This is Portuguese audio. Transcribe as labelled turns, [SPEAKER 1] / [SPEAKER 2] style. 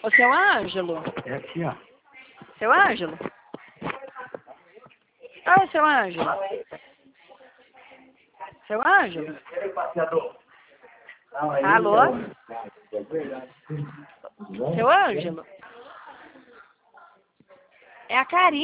[SPEAKER 1] Ô, seu Ângelo.
[SPEAKER 2] É aqui, ó.
[SPEAKER 1] Seu Ângelo. Oi, seu Ângelo. Seu Ângelo. Alô? Seu Ângelo. É a Karine.